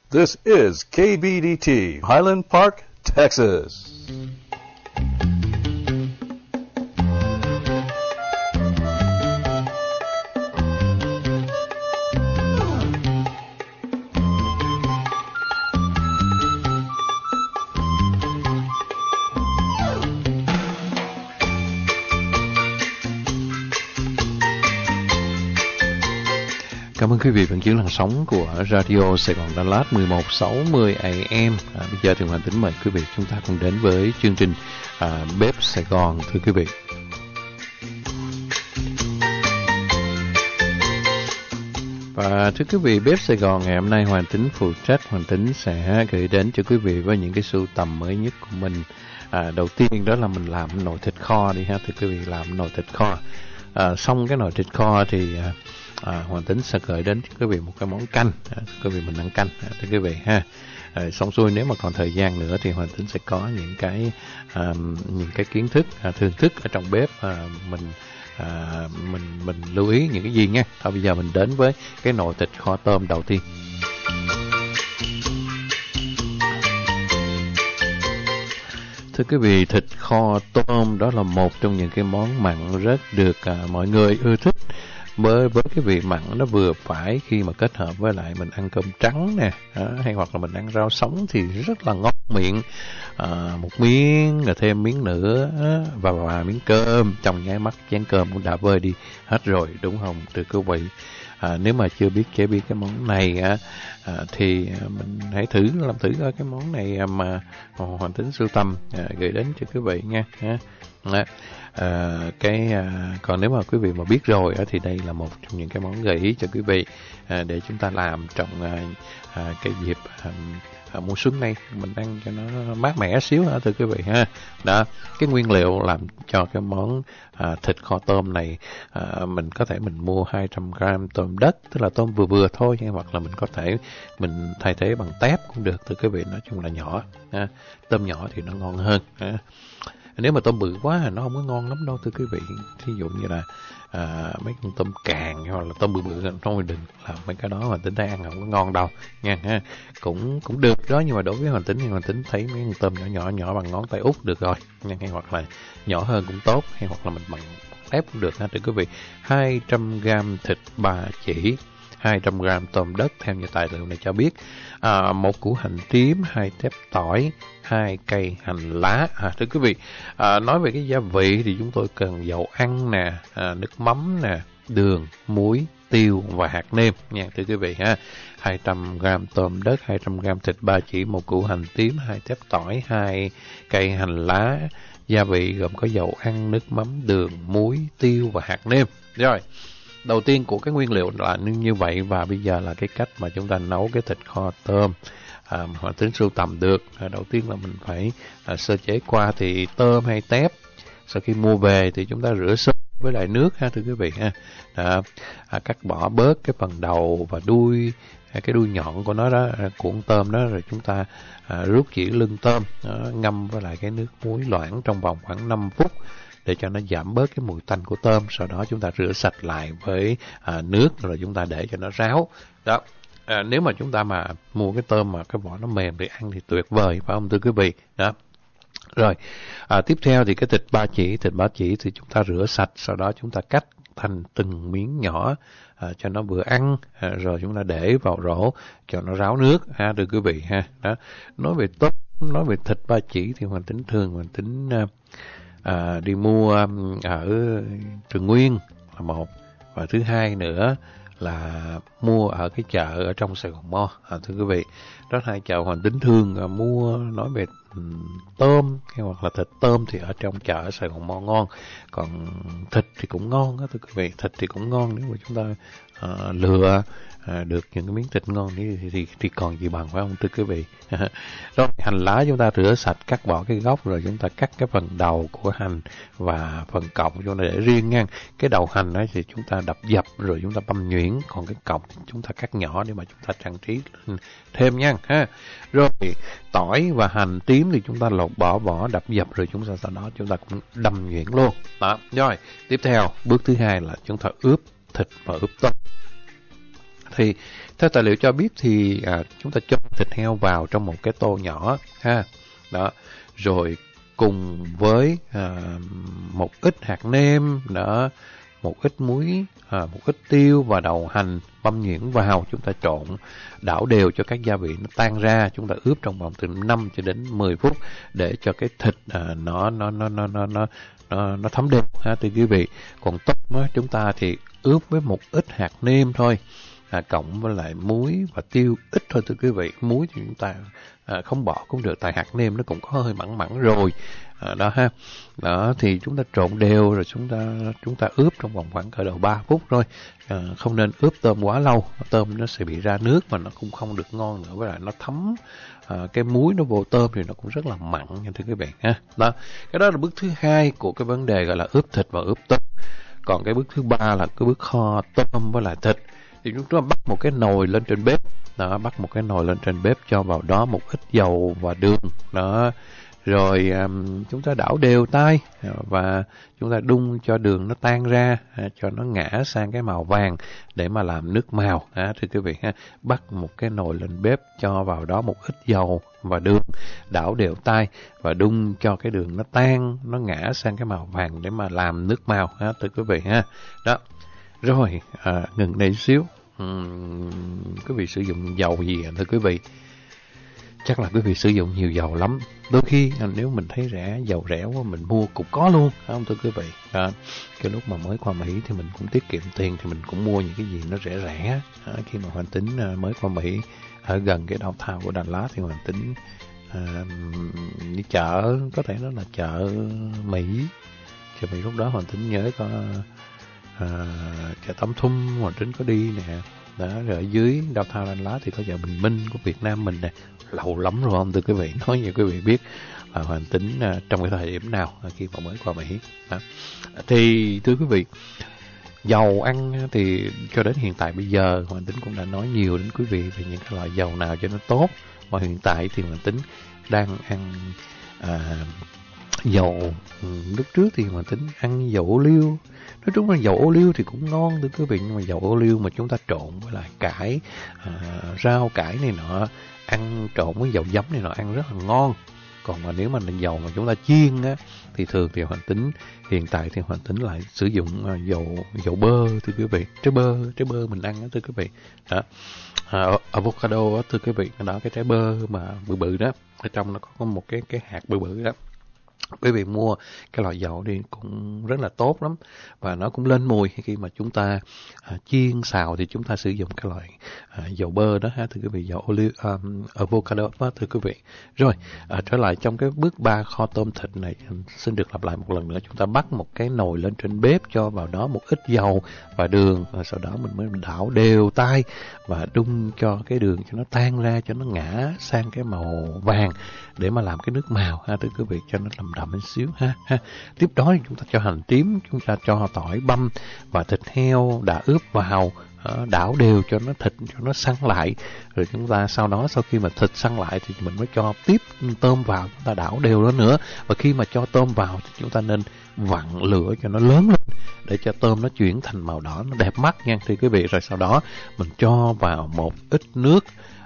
This is KBDT, Highland Park, Texas. Cảm ơn quý vị vẫn giữ làn sóng của Radio Sài Gòn Đà Lạt 1160 AM. Bây giờ thì Hoàng Tính mời quý vị chúng ta cùng đến với chương trình Bếp Sài Gòn, thưa quý vị. Và thưa quý vị, Bếp Sài Gòn ngày hôm nay Hoàng Tính phụ trách. Hoàng Tính sẽ gửi đến cho quý vị với những cái sưu tầm mới nhất của mình. Đầu tiên đó là mình làm nồi thịt kho đi ha, thưa quý vị, làm nồi thịt kho. Xong cái nồi thịt kho thì Hoàng Tính sẽ gửi đến cho quý vị một cái món canh. Quý vị mình ăn canh, thưa quý vị ha. Xong xuôi nếu mà còn thời gian nữa thì Hoàng Tính sẽ có những cái kiến thức, thưởng thức ở trong bếp, mình lưu ý những cái gì nha. Thôi bây giờ mình đến với cái nồi thịt kho tôm đầu tiên. Thưa quý vị, thịt kho tôm đó là một trong những cái món mặn rất được mọi người ưa thích. Với cái vị mặn nó vừa phải khi mà kết hợp với lại mình ăn cơm trắng nè, hay hoặc là mình ăn rau sống thì rất là ngon miệng. Một miếng là thêm miếng nữa và miếng cơm, trong nháy mắt chén cơm cũng đã vơi đi hết rồi, đúng không thưa quý vị? Nếu mà chưa biết chế biến cái món này thì mình hãy làm thử coi cái món này mà Hoàng Tính sưu tầm gửi đến cho quý vị nha. Còn nếu mà quý vị mà biết rồi thì đây là một trong những cái món gợi ý cho quý vị để chúng ta làm trong cái dịp mùa xuân này, mình ăn cho nó mát mẻ xíu thưa quý vị ha. Đó, cái nguyên liệu làm cho cái món thịt kho tôm này, mình có thể mình mua 200g tôm đất, tức là tôm vừa vừa thôi, hoặc là mình có thể mình thay thế bằng tép cũng được thưa quý vị, nói chung là nhỏ. Tôm nhỏ thì nó ngon hơn. Nếu mà tôm bự quá thì nó không có ngon lắm đâu thưa quý vị. Thí dụ như là mấy con tôm càng hoặc là tôm bự thôi, đừng làm mấy cái đó, Hoàng Tính thấy ăn không có ngon đâu nha ha. Cũng được đó, nhưng mà đối với Hoàng Tính thì Hoàng Tính thấy mấy con tôm nhỏ bằng ngón tay út được rồi nha, hay hoặc là nhỏ hơn cũng tốt, hay hoặc là mình bằng ép cũng được ha thưa quý vị. 200g thịt ba chỉ, 200g tôm đất theo như tài liệu này cho biết, 1 củ hành tím, 2 tép tỏi, 2 cây hành lá. Thưa quý vị, nói về cái gia vị thì chúng tôi cần dầu ăn nè, nước mắm nè, đường, muối, tiêu và hạt nêm nha thưa quý vị ha. 200g tôm đất, 200g thịt ba chỉ, 1 củ hành tím, 2 tép tỏi, 2 cây hành lá. Gia vị gồm có dầu ăn, nước mắm, đường, muối, tiêu và hạt nêm. Rồi, đầu tiên của cái nguyên liệu là như vậy, và bây giờ là cái cách mà chúng ta nấu cái thịt kho tôm Hoàng Tính sưu tầm được. Đầu tiên là mình phải sơ chế qua thì tôm hay tép, sau khi mua về thì chúng ta rửa sơ với lại nước ha thưa quý vị ha. Cắt bỏ bớt cái phần đầu và đuôi, cái đuôi nhọn của nó đó, của con tôm đó, rồi chúng ta rút chỉ lưng tôm, ngâm với lại cái nước muối loãng trong vòng khoảng 5 phút để cho nó giảm bớt cái mùi tanh của tôm. Sau đó chúng ta rửa sạch lại với nước, rồi chúng ta để cho nó ráo đó. Nếu mà chúng ta mà mua cái tôm mà cái vỏ nó mềm để ăn thì tuyệt vời, phải không thưa quý vị đó. Rồi tiếp theo thì cái thịt ba chỉ thì chúng ta rửa sạch, sau đó chúng ta cắt thành từng miếng nhỏ cho nó vừa ăn, rồi chúng ta để vào rổ cho nó ráo nước ha thưa quý vị ha. Đó, nói về thịt ba chỉ thì Hoàng Tính đi mua ở Trường Nguyên là một, và thứ hai nữa là mua ở cái chợ ở trong Sài Gòn Mo thưa quý vị. Đó, hai chợ Hoàng Tính thường mua. Nói về tôm hay hoặc là thịt tôm thì ở trong chợ ở Sài Gòn Mo ngon, còn thịt thì cũng ngon đó thưa quý vị. Thịt thì cũng ngon, nếu mà chúng ta lựa được những cái miếng thịt ngon thì còn gì bằng, phải không thưa quý vị. Rồi hành lá chúng ta rửa sạch, cắt bỏ cái gốc, rồi chúng ta cắt cái phần đầu của hành và phần cọng chúng ta để riêng nha. Cái đầu hành ấy thì chúng ta đập dập rồi chúng ta băm nhuyễn, còn cái cọng chúng ta cắt nhỏ để mà chúng ta trang trí thêm nha ha. Rồi tỏi và hành tím thì chúng ta lột bỏ vỏ, đập dập, rồi chúng ta sau đó chúng ta cũng đâm nhuyễn luôn đó. Rồi tiếp theo bước thứ hai là chúng ta ướp thịt và ướp tôm. Thì theo tài liệu cho biết thì chúng ta cho thịt heo vào trong một cái tô nhỏ ha. Đó. Rồi cùng với một ít hạt nêm đó, một ít muối, một ít tiêu và đầu hành băm nhuyễn vào, chúng ta trộn đảo đều cho các gia vị nó tan ra, chúng ta ướp trong vòng từ 5 cho đến 10 phút để cho cái thịt nó thấm đều ha thưa quý vị. Còn tôm chúng ta thì ướp với một ít hạt nêm thôi, cộng với lại muối và tiêu ít thôi thưa quý vị. Muối thì chúng ta không bỏ cũng được, tại hạt nêm nó cũng có hơi mặn mặn rồi. Đó ha. Đó thì chúng ta trộn đều rồi chúng ta ướp trong vòng khoảng cỡ đầu 3 phút thôi. Không nên ướp tôm quá lâu, tôm nó sẽ bị ra nước mà nó cũng không được ngon nữa, với lại nó thấm cái muối nó vô tôm thì nó cũng rất là mặn nha thưa quý vị ha. Đó, cái đó là bước thứ hai của cái vấn đề gọi là ướp thịt và ướp tôm. Còn cái bước thứ ba là cái bước kho tôm với lại thịt. Thì chúng ta bắt một cái nồi lên trên bếp. Đó, bắt một cái nồi lên trên bếp, cho vào đó một ít dầu và đường. Đó. Rồi chúng ta đảo đều tay và chúng ta đun cho đường nó tan ra, cho nó ngã sang cái màu vàng để mà làm nước màu. Thưa quý vị ha, bắt một cái nồi lên bếp, cho vào đó một ít dầu và đường, đảo đều tay và đun cho cái đường nó tan, nó ngã sang cái màu vàng để mà làm nước màu. Thưa quý vị ha. Đó. Rồi, ngừng đây xíu. Quý vị sử dụng dầu gì thưa quý vị? Chắc là quý vị sử dụng nhiều dầu lắm. Đôi khi nếu mình thấy dầu rẻ quá mình mua cũng có luôn, không thưa quý vị? Cái lúc mà mới qua Mỹ thì mình cũng tiết kiệm tiền, thì mình cũng mua những cái gì nó rẻ rẻ. Khi mà Hoàng Tính mới qua Mỹ ở gần cái downtown của Đà Lạt thì Hoàng Tính đi chợ, có thể nó là chợ Mỹ. Chợ Mỹ lúc đó Hoàng Tính nhớ có chợ Tấm Thung Hoàng Tính có đi nè. Đó, rồi ở dưới downtown Đà Lạt thì có chợ Bình Minh của Việt Nam mình nè. Lâu lắm rồi không thưa quý vị? Nói như quý vị biết là Hoàng Tính trong cái thời điểm nào khi mà mới qua Mỹ. Đó. Thì thưa quý vị, dầu ăn thì cho đến hiện tại bây giờ Hoàng Tính cũng đã nói nhiều đến quý vị về những cái loại dầu nào cho nó tốt. Và hiện tại thì Hoàng Tính đang ăn dầu. Lúc trước thì Hoàng Tính ăn dầu ô liu. Nói chung là dầu ô liu thì cũng ngon thưa quý vị, nhưng mà dầu ô liu mà chúng ta trộn với lại cải, rau cải này nọ, ăn trộn với dầu giấm này nọ ăn rất là ngon. Còn mà nếu mà dầu mà chúng ta chiên á, thì thường thì Hoàng Tính hiện tại thì Hoàng Tính lại sử dụng dầu bơ thưa quý vị, trái bơ mình ăn đó thưa quý vị. Đó. Avocado đó thưa quý vị, đó cái trái bơ mà bự bự đó, ở trong nó có một cái hạt bự bự đó. Quý vị mua cái loại dầu đi cũng rất là tốt lắm, và nó cũng lên mùi khi mà chúng ta chiên xào thì chúng ta sử dụng cái loại dầu bơ đó ha thưa quý vị, dầu olive avocado đó thưa quý vị. Rồi trở lại trong cái bước 3 kho tôm thịt này, xin được lặp lại một lần nữa. Chúng ta bắt một cái nồi lên trên bếp, cho vào đó một ít dầu và đường, và sau đó mình mới đảo đều tay và đun cho cái đường cho nó tan ra, cho nó ngã sang cái màu vàng để mà làm cái nước màu ha thưa quý vị, cho nó làm đậm một xíu ha. Tiếp đó thì chúng ta cho hành tím, chúng ta cho tỏi băm và thịt heo đã ướp vào, đảo đều cho nó thịt cho nó săn lại. Rồi chúng ta sau khi mà thịt săn lại thì mình mới cho tiếp tôm vào, chúng ta đảo đều đó nữa. Và khi mà cho tôm vào thì chúng ta nên vặn lửa cho nó lớn lên để cho tôm nó chuyển thành màu đỏ, nó đẹp mắt nha thưa quý vị. Rồi sau đó mình cho vào một ít nước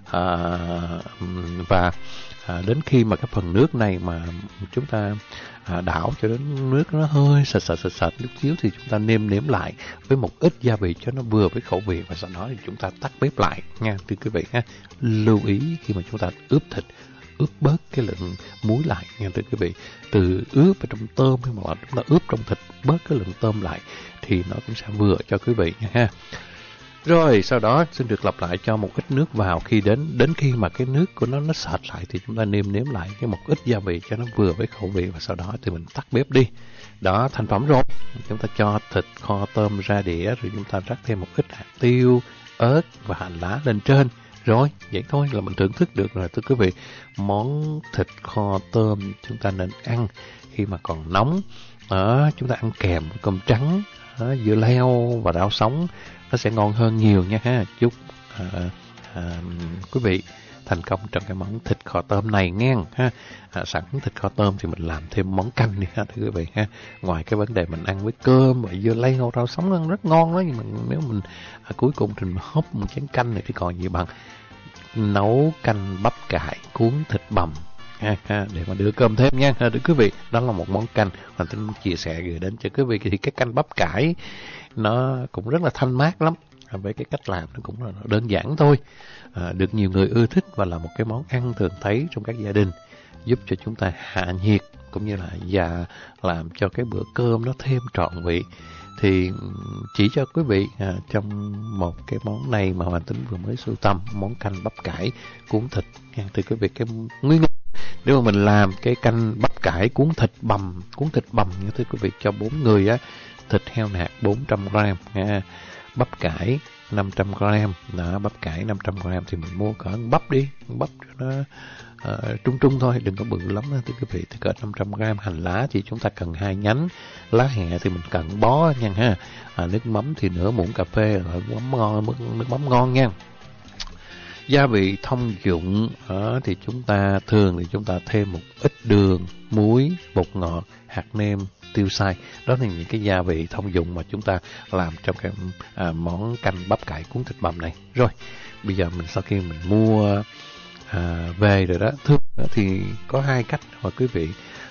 và đến khi mà cái phần nước này mà chúng ta đảo cho đến nước nó hơi sệt chút xíu thì chúng ta nêm nếm lại với một ít gia vị cho nó vừa với khẩu vị, và sau đó thì chúng ta tắt bếp lại nha thưa quý vị ha. Lưu ý khi mà chúng ta ướp thịt, ướp bớt cái lượng muối lại nha thưa quý vị. Từ ướp ở trong tôm hay mà chúng ta ướp trong thịt bớt cái lượng tôm lại thì nó cũng sẽ vừa cho quý vị nha ha. Rồi sau đó xin được lặp lại, cho một ít nước vào, khi đến khi mà cái nước của nó sệt lại thì chúng ta nêm nếm lại cái một ít gia vị cho nó vừa với khẩu vị, và sau đó thì mình tắt bếp đi. Đó, thành phẩm rồi. Chúng ta cho thịt kho tôm ra đĩa, rồi chúng ta rắc thêm một ít hạt tiêu, ớt và hành lá lên trên. Rồi, vậy thôi là mình thưởng thức được rồi thưa quý vị. Món thịt kho tôm chúng ta nên ăn khi mà còn nóng. Chúng ta ăn kèm cơm trắng, dưa leo và rau sống, nó sẽ ngon hơn nhiều nha ha. Chúc quý vị thành công trong cái món thịt kho tôm này nghe ha. Sẵn thịt kho tôm thì mình làm thêm món canh đi ha thưa quý vị ha. Ngoài cái vấn đề mình ăn với cơm và dưa lây hoặc rau sống ăn rất ngon đó, nhưng mà nếu mình cuối cùng thì mình húp một chén canh này thì còn gì bằng nấu canh bắp cải cuốn thịt bằm để mà đưa cơm thêm nha thưa quý vị. Đó là một món canh Hoàng Tính chia sẻ gửi đến cho quý vị. Thì cái canh bắp cải nó cũng rất là thanh mát lắm, với cái cách làm nó cũng là đơn giản thôi, được nhiều người ưa thích và là một cái món ăn thường thấy trong các gia đình, giúp cho chúng ta hạ nhiệt cũng như là làm cho cái bữa cơm nó thêm trọn vị. Thì chỉ cho quý vị trong một cái món này mà Hoàng Tính vừa mới sưu tầm, món canh bắp cải cuốn thịt nha thưa quý vị. Cái nguyên liệu nếu mà mình làm cái canh bắp cải cuốn thịt bằm nha thưa quý vị, cho 4 người á, thịt heo nạc 400g nha, bắp cải 500g. Đó, bắp cải 500g thì mình mua cỡ bắp đi, bắp cho nó trung thôi, đừng có bự lắm thưa quý vị. Thì cỡ 500g. Hành lá thì chúng ta cần 2 nhánh, lá hẹ thì mình cần bó nha ha. Nước mắm thì nửa muỗng cà phê, nước mắm ngon nha. Gia vị thông dụng thì chúng ta thêm một ít đường, muối, bột ngọt, hạt nêm, tiêu xay. Đó là những cái gia vị thông dụng mà chúng ta làm trong cái món canh bắp cải cuốn thịt bằm này. Rồi, bây giờ sau khi mình mua về rồi đó, thì có 2 cách mà quý vị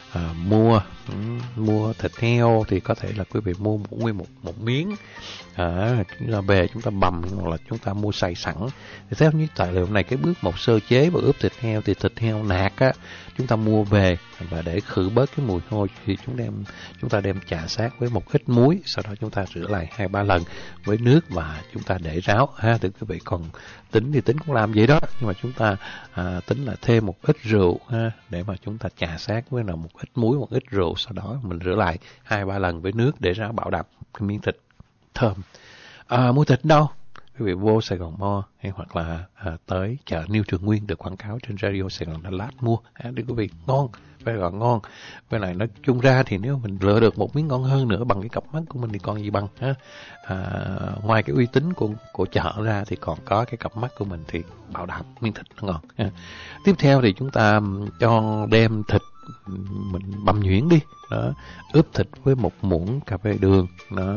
mua thịt heo thì có thể là quý vị mua nguyên một miếng là về chúng ta bằm, hoặc là chúng ta mua xay sẵn. Thì theo như tài liệu này, cái bước một sơ chế và ướp thịt heo thì thịt heo nạc á, chúng ta mua về và để khử bớt cái mùi hôi thì chúng ta đem chà sát với một ít muối, sau đó chúng ta rửa lại 2-3 lần với nước và chúng ta để ráo ha. Thì quý vị còn tính thì tính cũng làm vậy đó, nhưng mà chúng ta tính là thêm một ít rượu ha, để mà chúng ta chà sát với một ít muối, một ít rượu, sau đó mình rửa lại 2-3 lần với nước để ráo, bảo đảm cái miếng thịt thơm. Mua thịt đâu? Quý vị vô Sài Gòn Mo hay hoặc là tới chợ New Trường Nguyên được quảng cáo trên radio Sài Gòn Đà Lạt mua. Để quý vị ngon, phải gọi ngon. Với lại nói chung ra thì nếu mình lựa được một miếng ngon hơn nữa bằng cái cặp mắt của mình thì còn gì bằng ha. Ngoài cái uy tín của chợ ra thì còn có cái cặp mắt của mình thì bảo đảm miếng thịt nó ngon ha. Tiếp theo thì chúng ta cho đem thịt mình bằm nhuyễn đi đó, ướp thịt với 1 muỗng cà phê đường đó,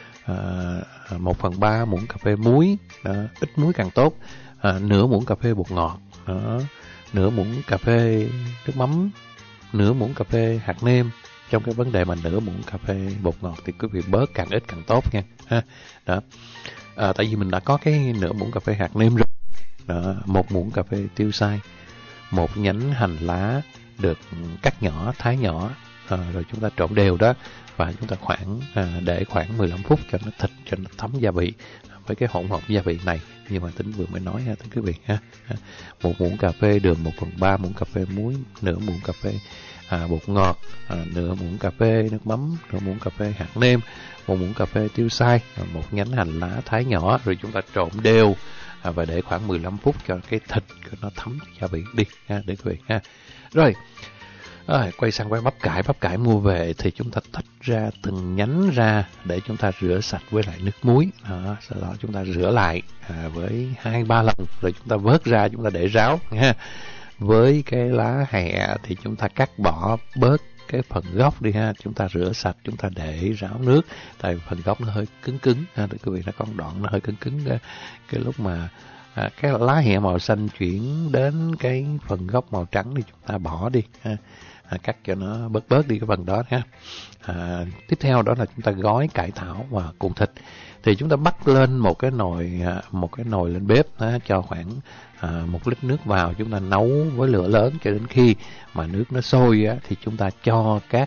1/3 muỗng cà phê muối đó, ít muối càng tốt, nửa muỗng cà phê bột ngọt đó, nửa muỗng cà phê nước mắm, nửa muỗng cà phê hạt nêm. Trong cái vấn đề mà nửa muỗng cà phê bột ngọt thì quý vị bớt càng ít càng tốt nha ha. Đó, tại vì mình đã có cái nửa muỗng cà phê hạt nêm rồi đó, 1 muỗng cà phê tiêu xay, 1 nhánh hành lá được cắt nhỏ, thái nhỏ, rồi chúng ta trộn đều đó, và chúng ta để khoảng 15 phút cho nó thấm gia vị với cái hỗn hợp gia vị này như mà Tính vừa mới nói ha thưa quý vị ha. 1 muỗng cà phê đường, 1/3 muỗng cà phê muối, nửa muỗng cà phê bột ngọt, nửa muỗng cà phê nước mắm, nửa muỗng cà phê hạt nêm, 1 muỗng cà phê tiêu xay, 1 nhánh hành lá thái nhỏ, rồi chúng ta trộn đều và để khoảng 15 phút cho cái thịt nó thấm gia vị đi ha để quý vị ha. Rồi, quay sang với bắp cải mua về thì chúng ta tách ra từng nhánh ra để chúng ta rửa sạch với lại nước muối. Sau đó chúng ta rửa lại với 2-3 lần rồi chúng ta vớt ra, chúng ta để ráo nha. Với cái lá hẹ thì chúng ta cắt bỏ bớt cái phần gốc đi ha, chúng ta rửa sạch, chúng ta để ráo nước, tại phần gốc nó hơi cứng ha, để quý vị, nó có đoạn nó hơi cứng cái lúc mà cái lá hẹ màu xanh chuyển đến cái phần gốc màu trắng thì chúng ta bỏ đi ha. Cắt cho nó bớt đi cái phần đó ha. Tiếp theo đó là chúng ta gói cải thảo và cuộn thịt. Thì chúng ta bắt lên một cái nồi lên bếp cho khoảng 1 lít nước vào, chúng ta nấu với lửa lớn cho đến khi mà nước nó sôi thì chúng ta cho các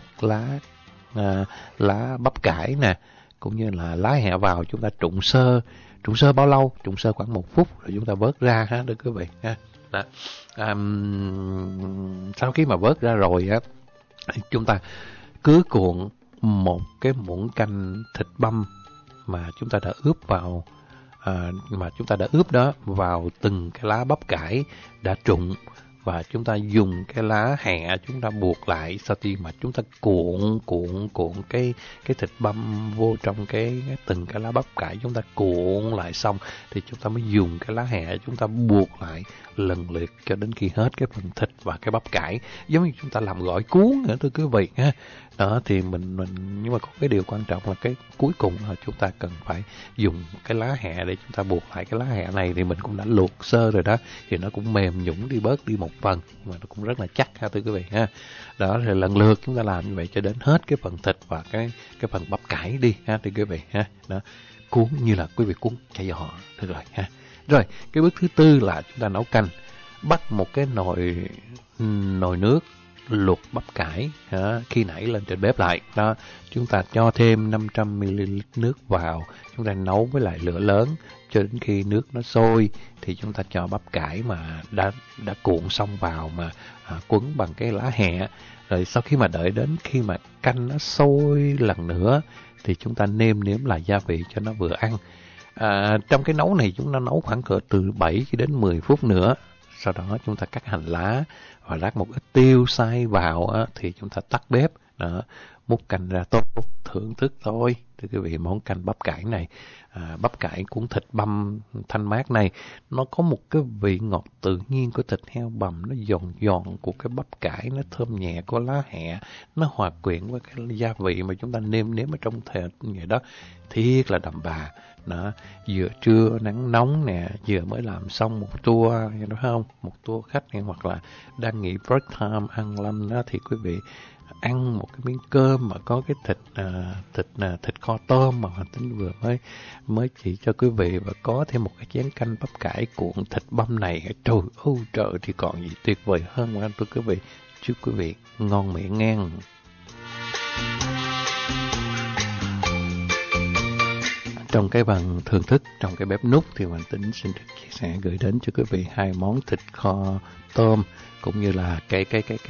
lá bắp cải nè cũng như là lá hẹ vào, chúng ta trụng sơ bao lâu? Trụng sơ khoảng 1 phút rồi chúng ta vớt ra ha được quý vị ha. Đó. Sau khi mà vớt ra rồi chúng ta cứ cuộn một cái muỗng canh thịt băm mà chúng ta đã ướp đó vào từng cái lá bắp cải đã trụng và chúng ta dùng cái lá hẹ chúng ta buộc lại. Sau khi mà chúng ta cuộn cái thịt băm vô trong từng cái lá bắp cải, chúng ta cuộn lại xong thì chúng ta mới dùng cái lá hẹ chúng ta buộc lại lần lượt cho đến khi hết cái phần thịt và cái bắp cải, giống như chúng ta làm gỏi cuốn nữa thưa quý vị ha. Đó thì mình nhưng mà có cái điều quan trọng là cái cuối cùng là chúng ta cần phải dùng cái lá hẹ để chúng ta buộc lại. Cái lá hẹ này thì mình cũng đã luộc sơ rồi đó, thì nó cũng mềm nhũn đi bớt đi một phần, mà nó cũng rất là chắc ha thưa quý vị ha. Đó thì lần lượt chúng ta làm như vậy cho đến hết cái phần thịt và cái phần bắp cải đi ha thưa quý vị ha. Đó, cuốn như là quý vị cuốn chả giò được rồi ha. Rồi cái bước thứ tư là chúng ta nấu canh. Bắt một cái nồi nước luộc bắp cải khi nãy lên trên bếp lại đó, chúng ta cho thêm 500ml nước vào, chúng ta nấu với lại lửa lớn cho đến khi nước nó sôi thì chúng ta cho bắp cải mà đã cuộn xong vào mà quấn bằng cái lá hẹ. Rồi sau khi mà đợi đến khi mà canh nó sôi lần nữa thì chúng ta nêm nếm lại gia vị cho nó vừa ăn. Trong cái nấu này chúng ta nấu khoảng cỡ từ 7 đến 10 phút nữa. Sau đó chúng ta cắt hành lá và rắc một ít tiêu xay vào thì chúng ta tắt bếp. Đó, múc canh ra tốt, thưởng thức thôi. Thưa quý vị, món canh bắp cải này, bắp cải cuốn thịt băm thanh mát này, nó có một cái vị ngọt tự nhiên của thịt heo bằm, nó giòn của cái bắp cải, nó thơm nhẹ của lá hẹ, nó hòa quyện với cái gia vị mà chúng ta nêm nếm ở trong thịt vậy đó, thiệt là đậm đà. Đó, vừa trưa nắng nóng nè, vừa mới làm xong một tour, đúng không? Một tour khách hay hoặc là đang nghỉ break time ăn lâm đó thì quý vị ăn một cái miếng cơm mà có cái thịt kho tôm mà Hoàng Tính vừa mới chỉ cho quý vị, và có thêm một cái chén canh bắp cải cuộn thịt băm này, trời thì còn gì tuyệt vời hơn mà thưa quý vị. Chúc quý vị ngon miệng ngang. Trong cái phần thưởng thức trong cái bếp núc thì Hoàng Tính xin được chia sẻ gửi đến cho quý vị hai món thịt kho tôm cũng như là cái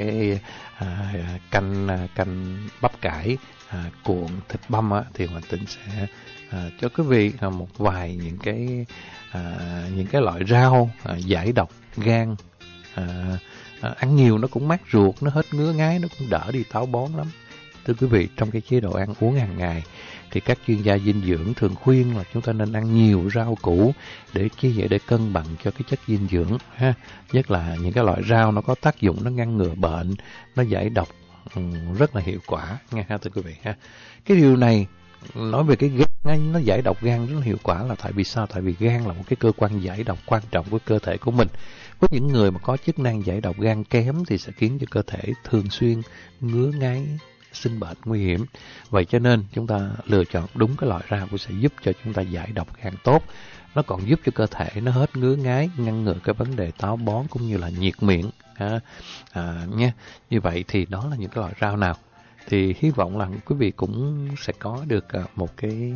canh bắp cải cuộn thịt băm thì Hoàng Tính sẽ cho quý vị một vài những cái loại rau giải độc gan. Ăn nhiều nó cũng mát ruột, nó hết ngứa ngáy, nó cũng đỡ đi táo bón lắm. Thưa quý vị, trong cái chế độ ăn uống hàng ngày thì các chuyên gia dinh dưỡng thường khuyên là chúng ta nên ăn nhiều rau củ để chi vậy, để cân bằng cho cái chất dinh dưỡng ha. Nhất là những cái loại rau nó có tác dụng nó ngăn ngừa bệnh, nó giải độc rất là hiệu quả nghe ha thưa quý vị ha. Cái điều này nói về cái gan nó giải độc gan rất là hiệu quả là tại vì sao? Tại vì gan là một cái cơ quan giải độc quan trọng của cơ thể của mình. Với những người mà có chức năng giải độc gan kém thì sẽ khiến cho cơ thể thường xuyên ngứa ngáy, sinh bệnh nguy hiểm. Vậy cho nên chúng ta lựa chọn đúng cái loại rau cũng sẽ giúp cho chúng ta giải độc gan tốt. Nó còn giúp cho cơ thể nó hết ngứa ngáy, ngăn ngừa cái vấn đề táo bón cũng như là nhiệt miệng nha. Như vậy thì đó là những cái loại rau nào? Thì hy vọng là quý vị cũng sẽ có được một cái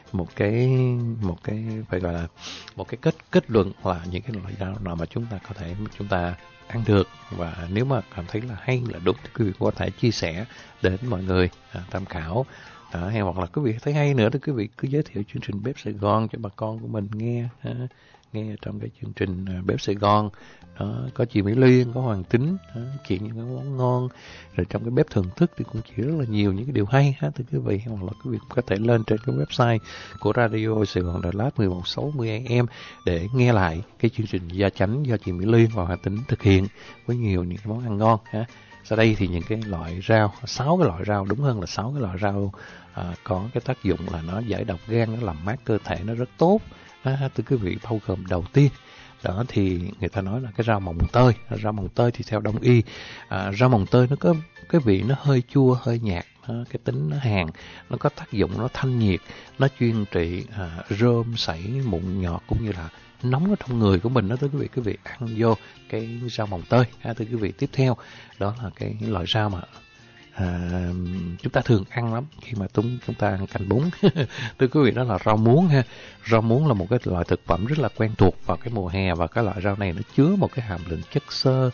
phải gọi là một cái kết luận là những cái loại rau nào mà chúng ta ăn được, và nếu mà cảm thấy là hay là đúng thì quý vị có thể chia sẻ đến mọi người tham khảo. Hay hoặc là quý vị thấy hay nữa thì quý vị cứ giới thiệu chương trình Bếp Sài Gòn cho bà con của mình nghe trong cái chương trình Bếp Sài Gòn đó, có chị Mỹ Liên, có Hoàng Tính chuyện những cái món ngon, rồi trong cái bếp thưởng thức thì cũng chỉ rất là nhiều những cái điều hay thưa quý vị. Hoặc là quý vị cũng có thể lên trên cái website của Radio Sài Gòn Đà Lạt 1160 AM để nghe lại cái chương trình Gia Chánh do chị Mỹ Liên và Hoàng Tính thực hiện với nhiều những cái món ăn ngon Sau đây thì những cái loại rau, 6 cái loại rau, đúng hơn là 6 cái loại rau có cái tác dụng là nó giải độc gan, nó làm mát cơ thể, nó rất tốt. Thưa quý vị, bao gồm đầu tiên đó thì người ta nói là cái rau mồng tơi. Rau mồng tơi thì theo đông y, rau mồng tơi nó có cái vị nó hơi chua, hơi nhạt, cái tính nó hàn, nó có tác dụng nó thanh nhiệt, nó chuyên trị rơm, sảy, mụn nhọt cũng như là nóng ở trong người của mình đó. Thưa quý vị ăn vô cái rau mồng tơi. Thưa quý vị, tiếp theo đó là cái loại rau mà chúng ta thường ăn lắm khi mà chúng ta ăn canh bún. Thưa quý vị, đó là rau muống Rau muống là một cái loại thực phẩm rất là quen thuộc vào cái mùa hè, và cái loại rau này nó chứa một cái hàm lượng chất xơ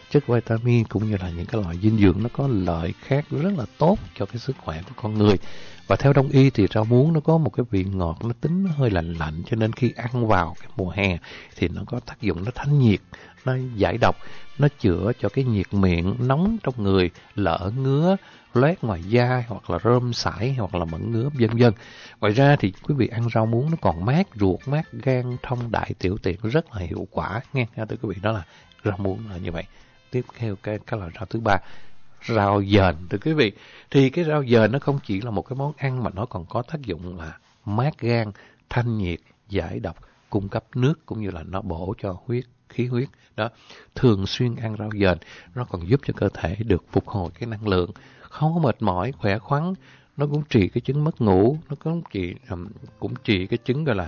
chất vitamin cũng như là những cái loại dinh dưỡng nó có lợi khác rất là tốt cho cái sức khỏe của con người. Và theo Đông y thì rau muống nó có một cái vị ngọt, nó tính nó hơi lạnh lạnh, cho nên khi ăn vào cái mùa hè thì nó có tác dụng nó thanh nhiệt, nó giải độc, nó chữa cho cái nhiệt miệng nóng trong người, lở ngứa, loét ngoài da hoặc là rơm sải hoặc là mẩn ngứa vân vân. Ngoài ra thì quý vị ăn rau muống nó còn mát ruột, mát gan, thông đại tiểu tiện, rất là hiệu quả nghe. Thưa quý vị, đó là rau muống là như vậy. Tiếp theo cái loại rau thứ ba, rau dền. Thưa quý vị, thì cái rau dền nó không chỉ là một cái món ăn mà nó còn có tác dụng là mát gan, thanh nhiệt, giải độc, cung cấp nước cũng như là nó bổ cho khí huyết. Đó, thường xuyên ăn rau dền nó còn giúp cho cơ thể được phục hồi cái năng lượng, không có mệt mỏi, khỏe khoắn. Nó cũng trị cái chứng mất ngủ, nó cũng trị cái chứng gọi là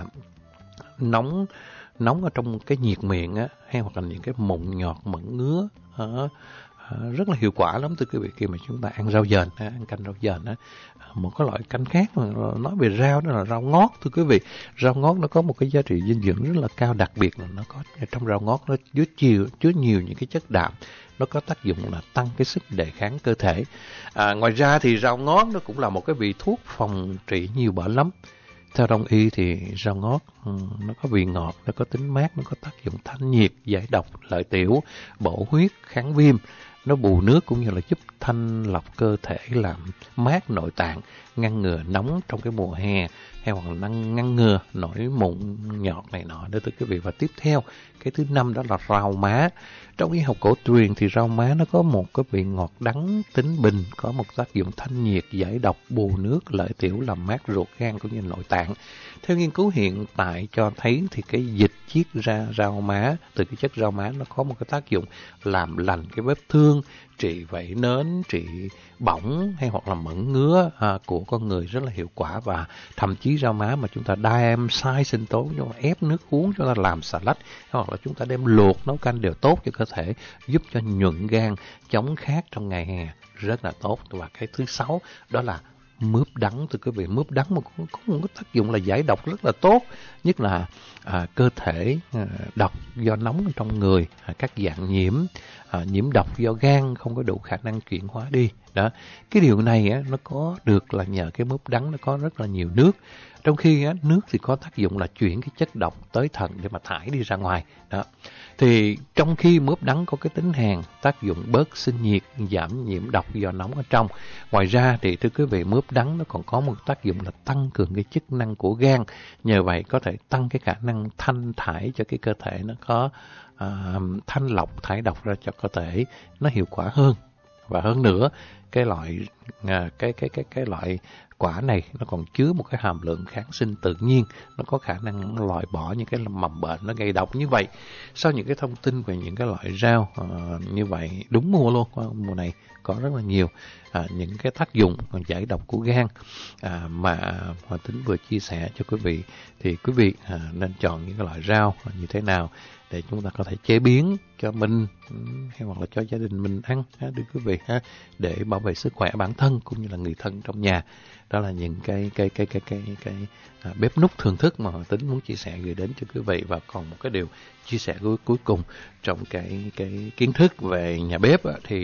nóng ở trong cái nhiệt miệng á, hay hoặc là những cái mụn nhọt, mẩn ngứa. Rất là hiệu quả lắm thưa quý vị khi mà chúng ta ăn rau dền, ăn canh rau dền á. Một cái loại canh khác mà nói về rau đó là rau ngót thưa quý vị. Rau ngót nó có một cái giá trị dinh dưỡng rất là cao, đặc biệt là nó có trong rau ngót nó chứa nhiều những cái chất đạm, nó có tác dụng là tăng cái sức đề kháng cơ thể. Ngoài ra thì rau ngót nó cũng là một cái vị thuốc phòng trị nhiều bệnh lắm. Theo Đông y thì rau ngót nó có vị ngọt, nó có tính mát, nó có tác dụng thanh nhiệt, giải độc, lợi tiểu, bổ huyết, kháng viêm, nó bù nước cũng như là giúp thanh lọc cơ thể, làm mát nội tạng, ngăn ngừa nóng trong cái mùa hè, hay hoặc là ngăn ngừa nổi mụn nhọt này nọ đó thưa quý vị. Và tiếp theo, cái thứ 5 đó là rau má. Trong y học cổ truyền thì rau má nó có một cái vị ngọt đắng tính bình, có một tác dụng thanh nhiệt, giải độc, bù nước, lợi tiểu, làm mát ruột gan cũng như nội tạng. Theo nghiên cứu hiện tại cho thấy thì cái dịch chiết ra rau má từ cái chất rau má nó có một cái tác dụng làm lành cái vết thương, trị vảy nến, trị bỏng hay hoặc là mẩn ngứa của con người rất là hiệu quả. Và thậm chí rau má mà chúng ta đem xay sinh tố, cho ép nước uống, cho ta làm salad hoặc là chúng ta đem luộc nấu canh đều tốt cho cơ thể, giúp cho nhuận gan, chống khát trong ngày hè rất là tốt. Và cái thứ 6 đó là mướp đắng. Thưa quý vị, mướp đắng mà cũng có một cái tác dụng là giải độc rất là tốt, nhất là cơ thể độc do nóng trong người, các dạng nhiễm độc do gan không có đủ khả năng chuyển hóa đi. Đó, cái điều này nó có được là nhờ cái mướp đắng nó có rất là nhiều nước. Trong khi nước thì có tác dụng là chuyển cái chất độc tới thận để mà thải đi ra ngoài. Đó. Thì trong khi mướp đắng có cái tính hàn, tác dụng bớt sinh nhiệt, giảm nhiễm độc do nóng ở trong. Ngoài ra thì thưa quý vị, mướp đắng nó còn có một tác dụng là tăng cường cái chức năng của gan. Nhờ vậy có thể tăng cái khả năng thanh thải cho cái cơ thể, nó có thanh lọc thải độc ra cho cơ thể nó hiệu quả hơn. Và hơn nữa, cái loại quả này nó còn chứa một cái hàm lượng kháng sinh tự nhiên, nó có khả năng loại bỏ những cái mầm bệnh nó gây độc. Như vậy, sau những cái thông tin về những cái loại rau như vậy đúng mùa luôn, mùa này có rất là nhiều những cái tác dụng giải độc của gan mà Hoàng Tính vừa chia sẻ cho quý vị. Thì quý vị nên chọn những cái loại rau như thế nào để chúng ta có thể chế biến cho mình hay hoặc là cho gia đình mình ăn, đưa quý vị để bảo vệ sức khỏe bản thân cũng như là người thân trong nhà. Đó là những cái bếp núc thưởng thức mà Hoàng Tính muốn chia sẻ gửi đến cho quý vị. Và còn một cái điều chia sẻ cuối cùng trong cái kiến thức về nhà bếp thì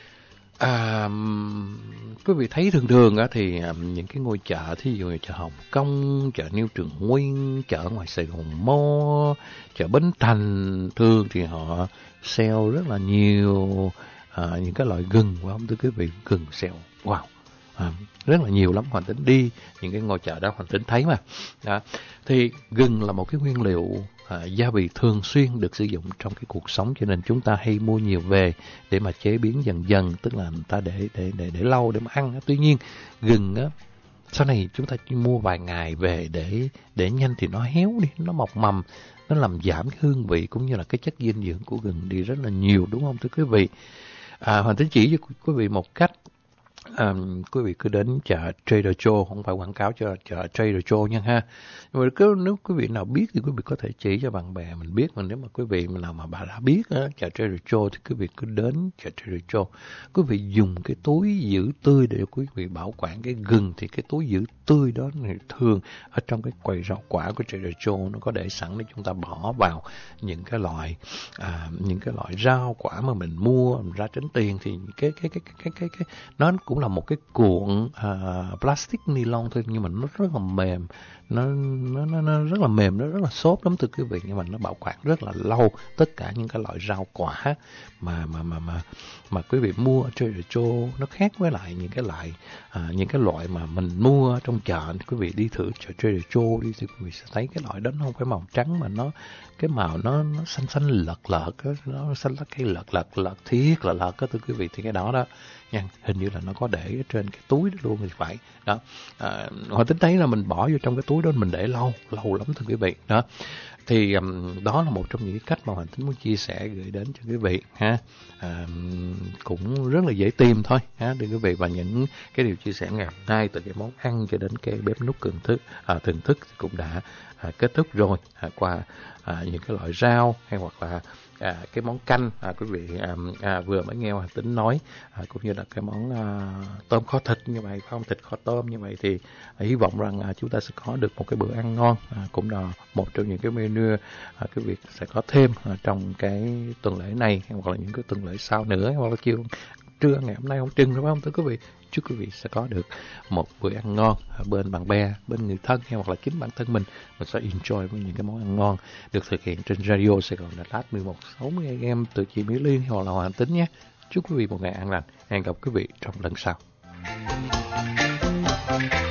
quý vị thấy thường thì những cái ngôi chợ, thí dụ như chợ Hồng Kông, chợ New Trường Nguyên, chợ ngoài Sài Gòn Mall, chợ Bến Thành, thường thì họ sale rất là nhiều những cái loại gừng, phải không thưa quý vị? Gừng sale, wow, rất là nhiều lắm. Hoàng Tính đi những cái ngôi chợ đó Hoàng Tính thấy mà. Đó. Thì gừng là một cái nguyên liệu gia vị thường xuyên được sử dụng trong cái cuộc sống, cho nên chúng ta hay mua nhiều về để mà chế biến dần dần, tức là người ta để lâu để mà ăn. Tuy nhiên gừng sau này chúng ta chỉ mua vài ngày về để nhanh thì nó héo đi, nó mọc mầm, nó làm giảm cái hương vị cũng như là cái chất dinh dưỡng của gừng đi rất là nhiều, đúng không thưa quý vị? Hoàng Tính chỉ cho quý vị một cách Quý vị cứ đến chợ Trader Joe, không phải quảng cáo cho chợ Trader Joe nha ha. Nhưng mà nếu quý vị nào biết thì quý vị có thể chỉ cho bạn bè mình biết. Mà nếu mà quý vị nào mà bà đã biết chợ Trader Joe thì quý vị cứ đến chợ Trader Joe. Quý vị dùng cái túi giữ tươi để quý vị bảo quản cái gừng, thì cái túi giữ tươi đó thường ở trong cái quầy rau quả của Trader Joe nó có để sẵn để chúng ta bỏ vào những cái loại rau quả mà mình mua mình ra tránh tiền. Thì cái nó cũng là một cái cuộn plastic nylon thôi, nhưng mà nó rất là mềm, nó rất là mềm, nó rất là xốp lắm thưa quý vị, nhưng mà nó bảo quản rất là lâu. Tất cả những cái loại rau quả mà quý vị mua ở Trader Joe nó khác với lại những cái loại mà mình mua trong chợ. Thì quý vị đi thử chợ Trader Joe đi thì quý vị sẽ thấy cái loại đó nó không phải màu trắng mà cái màu nó xanh lợt nó xanh lá cây lợt thiết lợt thưa quý vị. Thì cái đó nha, hình như là nó có để ở trên cái túi đó luôn thì phải đó. Hồi tính thấy là mình bỏ vô trong cái túi đó mình để lâu lắm thưa quý vị đó. Thì đó là một trong những cái cách mà Hoàng Tính muốn chia sẻ gửi đến cho quý vị ha. Cũng rất là dễ tìm thôi ha thưa quý vị. Và những cái điều chia sẻ ngày hôm nay, từ cái món ăn cho đến cái bếp núc thưởng thức cũng đã kết thúc rồi, qua những cái loại rau hay hoặc là cái món canh quý vị vừa mới nghe Hoàng Tính nói, cũng như là cái món tôm kho thịt như vậy, không, thịt kho tôm như vậy. Thì hy vọng rằng chúng ta sẽ có được một cái bữa ăn ngon, cũng là một trong những cái menu quý vị sẽ có thêm trong cái tuần lễ này hoặc là những cái tuần lễ sau nữa, hoặc là trưa ngày hôm nay không chừng, đúng không thưa quý vị? Chúc quý vị sẽ có được một bữa ăn ngon bên bạn bè, bên người thân hay hoặc là chính bản thân mình sẽ enjoy với những cái món ăn ngon được thực hiện trên Radio Sài Gòn Đà Lạt 1160 AM từ chị Mỹ Liên hoặc là Hoàng Tính nhé. Chúc quý vị một ngày an lành. Hẹn gặp quý vị trong lần sau.